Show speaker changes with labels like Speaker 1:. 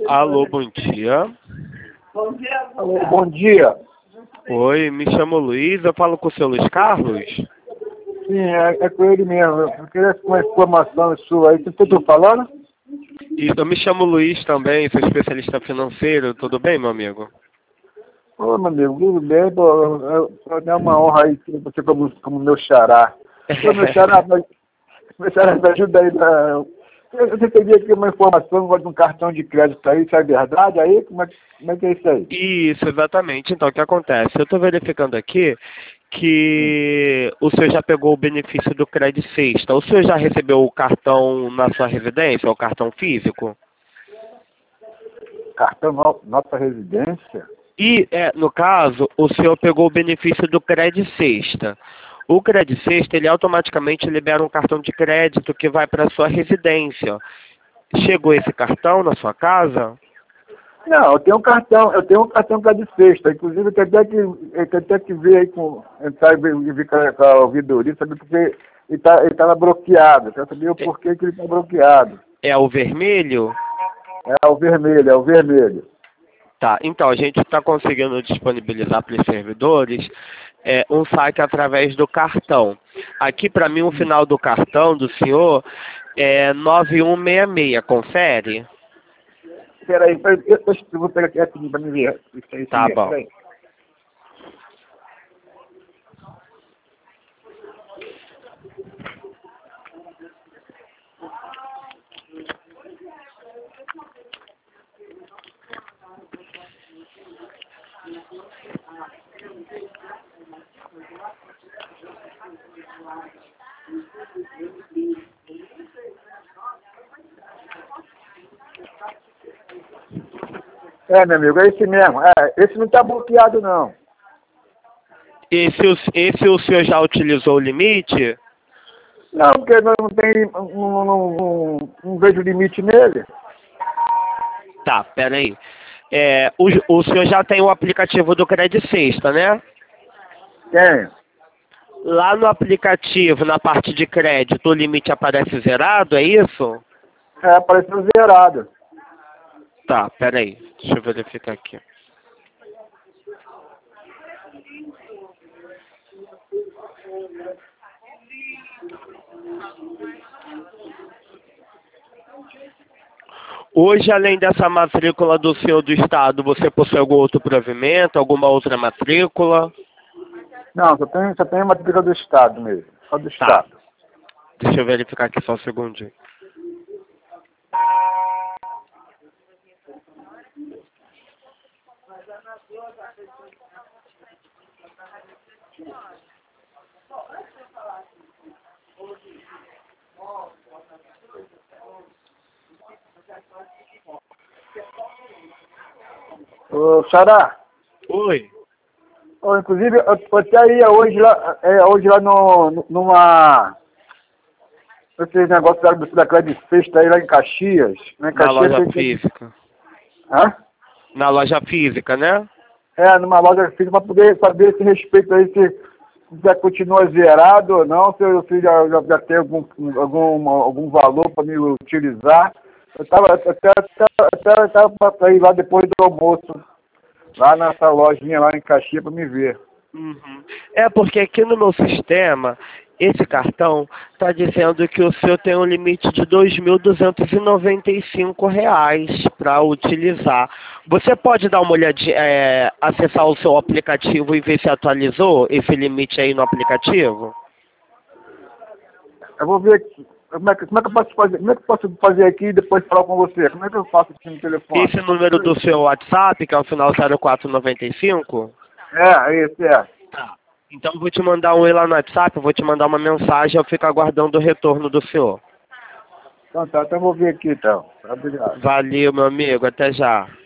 Speaker 1: Alô, bom dia.
Speaker 2: Alô, bom dia.
Speaker 1: Oi, me chamo Luiz, eu falo com o seu Luiz Carlos?
Speaker 2: Sim, é com ele mesmo. Eu queria uma informação sua aí. O que eu tô falando?
Speaker 1: Isso, eu me chamo Luiz também, sou especialista financeiro, tudo bem, meu amigo?
Speaker 2: Ô, meu amigo, tudo bem? Pô, é uma honra aí ter você como meu xará. Ô, meu xará, me ajuda aí. Eu recebi aqui uma informação de um cartão de crédito aí, isso é verdade? Aí, como é que é isso aí?
Speaker 1: Isso, exatamente. Então, o que acontece? Eu estou verificando aqui que o senhor já pegou o benefício do Crédito Sexta. O senhor já recebeu o cartão na sua residência, o cartão físico?
Speaker 2: Cartão Nossa Residência?
Speaker 1: E, no caso, o senhor pegou o benefício do Crédito Sexta. O Crédito Sexta, ele automaticamente libera um cartão de crédito que vai para a sua residência. Chegou esse cartão na sua casa?
Speaker 2: Não, eu tenho um cartão que é de sexta. Inclusive, eu tenho até que ver aí entrar e ver com a ouvidoria, saber porque ele estava bloqueado. Eu quero saber o porquê que ele está bloqueado.
Speaker 1: É o vermelho?
Speaker 2: É o vermelho, é o vermelho.
Speaker 1: Tá, então a gente está conseguindo disponibilizar para os servidores um saque através do cartão. Aqui para mim o final do cartão do senhor é 9166, confere?
Speaker 2: Peraí, eu vou pegar aqui para me ver. Isso aí,
Speaker 1: Tá bom.
Speaker 2: peraí. Meu amigo, é esse mesmo. Esse não está bloqueado, não.
Speaker 1: Esse o senhor já utilizou o limite?
Speaker 2: Não, porque não tem, não vejo limite nele.
Speaker 1: Tá, peraí. O senhor já tem o aplicativo do Crédito Sexta, né?
Speaker 2: Tem.
Speaker 1: Lá no aplicativo, na parte de crédito, o limite aparece zerado, é isso?
Speaker 2: Apareceu zerado.
Speaker 1: Tá, peraí. Deixa eu verificar aqui. Hoje, além dessa matrícula do senhor do estado, você possui algum outro provimento, alguma outra matrícula?
Speaker 2: Não, só tem uma matrícula do Estado mesmo. Só do
Speaker 1: Tá.
Speaker 2: Estado.
Speaker 1: Deixa eu verificar aqui só um segundinho.
Speaker 2: Ô, Xará.
Speaker 1: Oi.
Speaker 2: Inclusive, eu até ia hoje lá numa... Esse negócio da Crédito Sexta aí lá em Caxias. Né?
Speaker 1: Na
Speaker 2: Caxias
Speaker 1: loja física.
Speaker 2: Hã?
Speaker 1: Na loja física, né?
Speaker 2: Numa loja física para poder saber esse respeito aí, se já continua zerado ou não, se já tem algum valor para me utilizar. Eu tava para ir lá depois do almoço, lá nessa lojinha lá em Caxias para me ver.
Speaker 1: Uhum. Porque aqui no meu sistema, esse cartão está dizendo que o senhor tem um limite de R$ 2.295 para utilizar. Você pode dar uma olhadinha, acessar o seu aplicativo e ver se atualizou esse limite aí no aplicativo?
Speaker 2: Eu vou ver aqui. Como é que eu posso fazer? Como é que eu posso fazer aqui e depois falar com você? Como é que eu faço aqui no telefone?
Speaker 1: Esse número do seu WhatsApp, que é o final 0495?
Speaker 2: Esse é.
Speaker 1: Tá. Então eu vou te mandar um e lá no WhatsApp, eu vou te mandar uma mensagem, eu fico aguardando o retorno do senhor.
Speaker 2: Então tá, então eu vou ver aqui então. Obrigado.
Speaker 1: Valeu, meu amigo, até já.